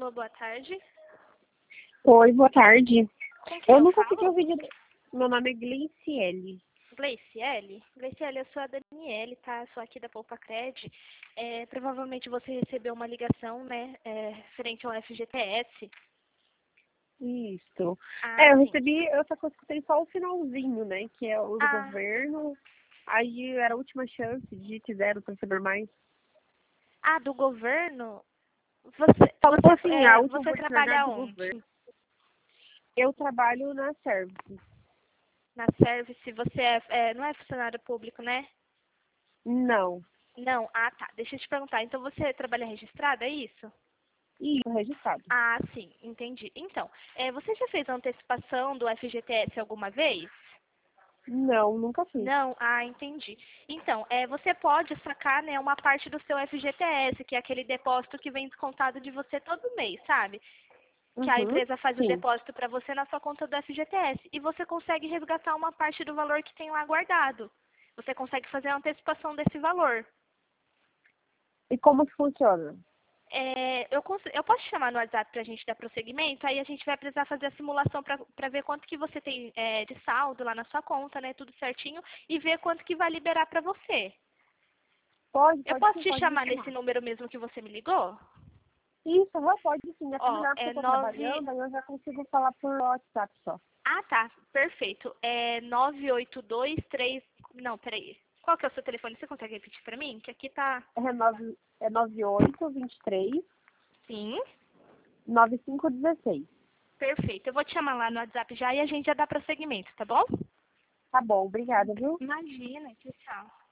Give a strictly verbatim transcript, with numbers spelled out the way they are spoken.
Alô, boa tarde. Oi, boa tarde. Com quem Eu eu não falo? consegui ouvir. de- Meu nome é Gleiciele. Gleiciele? Gleiciele, eu sou a Daniele, tá? Sou aqui da Poupa Cred. É, provavelmente você recebeu uma ligação, né, é, referente ao F G T S. Isso. Ah, É, eu sim. recebi, eu só escutei só o finalzinho, né? Que é o do Ah, governo. Aí era a última chance de quiser para saber mais. ah, do governo? Você, Falou você, assim, a é, última você trabalha oportunidade do onde? governo. Eu trabalho na Service. Na Service, você é, é, não é funcionário público, né? Não. Não? Ah, tá. Deixa eu te perguntar. Então você trabalha registrado, é isso? Isso, registrado. Ah, sim. Entendi. Então, é, você já fez a antecipação do F G T S alguma vez? Não, nunca fiz. Não? Ah, entendi. Então, é, você pode sacar, né, uma parte do seu F G T S, que é aquele depósito que vem descontado de você todo mês, sabe? Que a Uhum, empresa faz o sim. depósito para você na sua conta do F G T S. E você consegue resgatar uma parte do valor que tem lá guardado. Você consegue fazer a antecipação desse valor. E como que funciona? É, eu, cons- eu posso te chamar no WhatsApp para a gente dar prosseguimento, aí a gente vai precisar fazer a simulação para ver quanto que você tem é, de saldo lá na sua conta, né? Tudo certinho, e ver quanto que vai liberar para você. Pode, Eu pode posso sim, te pode me chamar nesse chamar. número mesmo que você me ligou? Isso, aham, pode sim. É Ó, melhor porque é eu tô nove. trabalhando, aí eu já consigo falar por WhatsApp só. Ah, tá, perfeito. É nove oito dois três. Não, peraí. Qual que é o seu telefone? Você consegue repetir para mim? Que aqui tá. É, nove, é nove oito dois três Sim, nove cinco um seis. perfeito. Eu vou te chamar lá no WhatsApp já e a gente já dá prosseguimento, tá bom? Tá bom, obrigada, viu? Imagina, tchau, tchau.